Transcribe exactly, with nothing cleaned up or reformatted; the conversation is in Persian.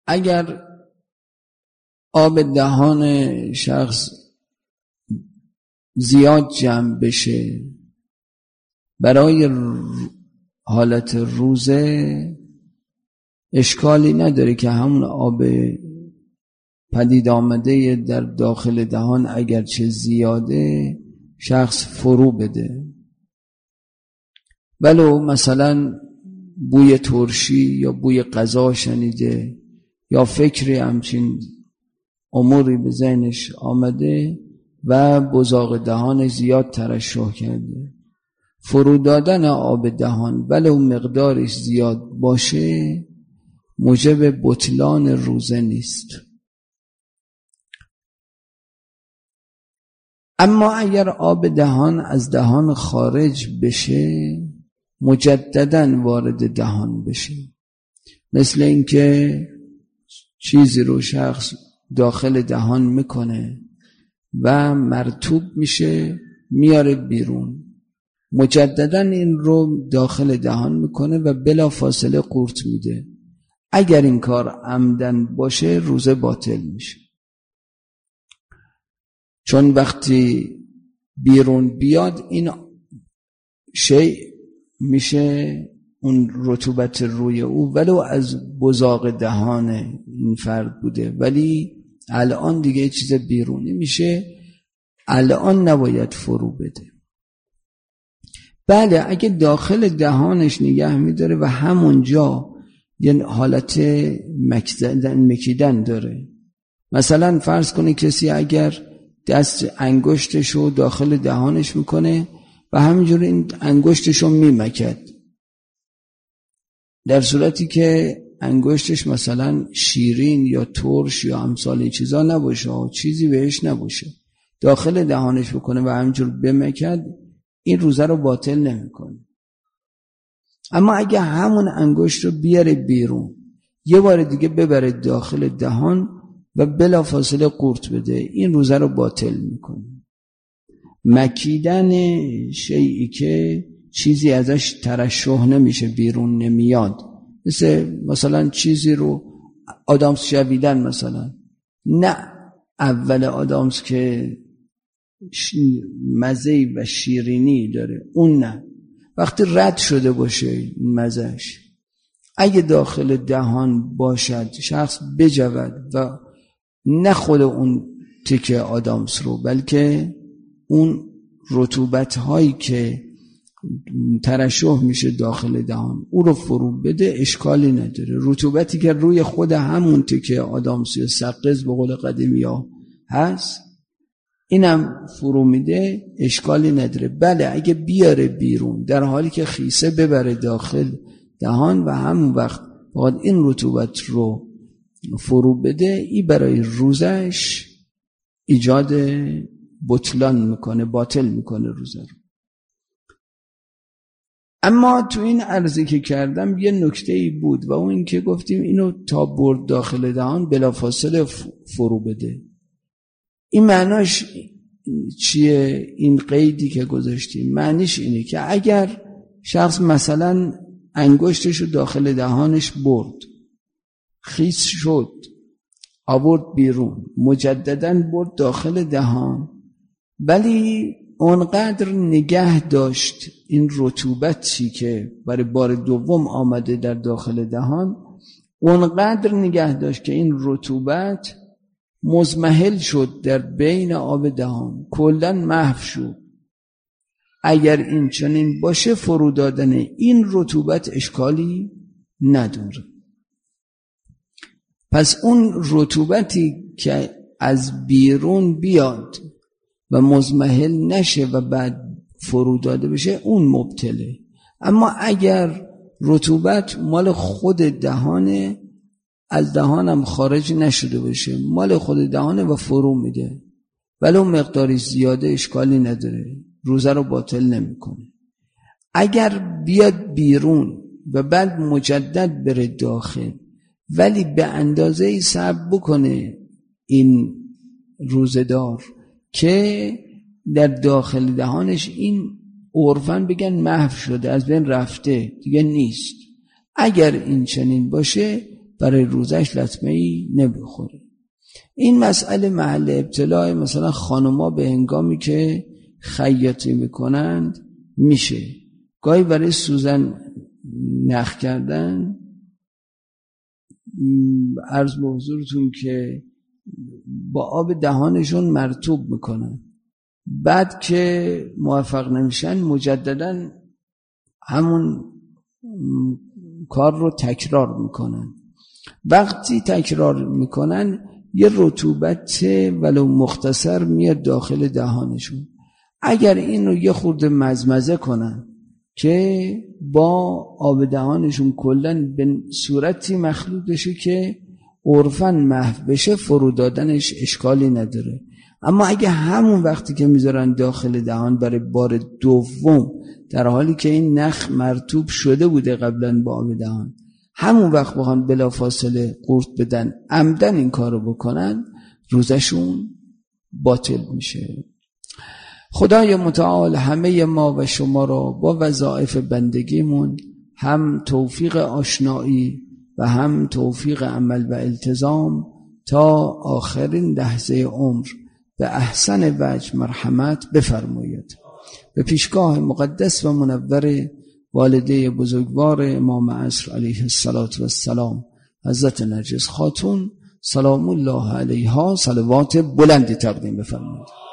اگر آب دهان شخص زیاد جمع بشه برای حالت روزه، اشکالی نداره که همون آب پدید آمده در داخل دهان اگرچه زیاده شخص فرو بده. ولو مثلا بوی ترشی یا بوی غذا شنیده یا فکری همچین اموری به ذهنش آمده و بزاق دهان زیاد ترشح کرده، فرو دادن آب دهان ولو مقدارش زیاد باشه موجب بطلان روزه نیست. اما اگر آب دهان از دهان خارج بشه مجدداً وارد دهان بشه، مثل اینکه چیزی رو شخص داخل دهان میکنه و مرطوب میشه میاره بیرون، مجدداً این رو داخل دهان میکنه و بلا فاصله قورت میده، اگر این کار عمدن باشه روزه باطل میشه. چون وقتی بیرون بیاد این شیء میشه اون رطوبت روی او ولو از بزاق دهان این فرد بوده، ولی الان دیگه چیز بیرونی میشه، الان نباید فرو بده. بله اگه داخل دهانش نگه میداره و همونجا یه حالت مکیدن, مکیدن داره، مثلا فرض کنی کسی اگر دست انگشتشو داخل دهانش میکنه و همینجور این انگشتشو میمکد، در صورتی که انگشتش مثلا شیرین یا ترش یا امثال این چیزا نباشه، چیزی بهش نباشه، داخل دهانش بکنه و همینجور بمکد، این روزه رو باطل نمیکنه. اما اگه همون انگشت رو بیاره بیرون یه بار دیگه ببره داخل دهان و بلا فاصله قورت بده، این روزه رو باطل میکنه. مکیدن شیئی که چیزی ازش ترشح نمیشه، بیرون نمیاد، مثل مثلا چیزی رو آدامس شویدن، مثلا نه اول آدامس که مزه و شیرینی داره اون نه، وقتی رد شده باشه مزهش اگه داخل دهان باشد شخص بجود و نه خود اون تکه آدامس رو بلکه اون رطوبت هایی که ترشح میشه داخل دهان او رو فرو بده، اشکالی نداره. رطوبتی که روی خود همون تکه آدامس یا سقز به قول قدیمی ها هست اینم فرو میده، اشکالی نداره. بله اگه بیاره بیرون در حالی که خیسه ببره داخل دهان و همون وقت باید این رطوبت رو فرو بده، این برای روزش ایجاد بطلان میکنه، باطل میکنه روزه رو. اما تو این عرضی که کردم یه نکته ای بود و اون این که گفتیم اینو تا برد داخل دهان بلافاصله فرو بده. این معناش چیه؟ این قیدی که گذاشتیم معنیش اینه که اگر شخص مثلا انگشتشو داخل دهانش برد، خیس شد، آورد بیرون، مجدداً برد داخل دهان، ولی اونقدر نگه داشت این رطوبتی که برای بار دوم آمده در داخل دهان، اونقدر نگه داشت که این رطوبت مزمحل شد در بین آب دهان، کلاً محو شد. اگر این چنین باشه فرو دادن این رطوبت اشکالی نداره. پس اون رطوبتی که از بیرون بیاد و مزمحل نشه و بعد فرو داده بشه اون مبتله. اما اگر رطوبت مال خود دهانه، از دهانم خارج نشده باشه، مال خود دهانه و فرو میده، ولو مقداری زیاده اشکالی نداره، روزه رو باطل نمیکنه. اگر بیاد بیرون و بعد مجدد بره داخل ولی به اندازه‌ای صبر بکنه این روزه‌دار که در داخل دهانش این عرفاً بگن محو شده، از بین رفته، دیگه نیست، اگر این چنین باشه برای روزش لطمه‌ای نمیخوره. این مسئله محل ابتلاع مثلا خانوما به هنگامی که خیاطی میکنند میشه. گاهی برای سوزن نخ کردن عرض به حضورتون که با آب دهانشون مرطوب میکنن، بعد که موفق نمیشن مجددا همون کار رو تکرار میکنن. وقتی تکرار میکنن یه رطوبت ولو مختصر میاد داخل دهانشون. اگر این رو یه خورده مزمزه کنن که با آب دهانشون کلن به صورتی مخلوط بشه که عرفاً محو بشه، فرو دادنش اشکالی نداره. اما اگه همون وقتی که میذارن داخل دهان برای بار دوم، در حالی که این نخ مرطوب شده بوده قبلا با آب دهان، همون وقت بخوان بلافاصله قورت بدن، عمدن این کارو بکنن، روزشون باطل میشه. خدای متعال همه ما و شما را با وظایف بندگیمون هم توفیق آشنایی و هم توفیق عمل و التزام تا آخرین لحظه عمر به احسن وجه مرحمت بفرماید. به پیشگاه مقدس و منور والده بزرگوار امام عصر علیه السلام حضرت نرگس خاتون سلام الله علیها صلوات بلندی تقدیم بفرمایید.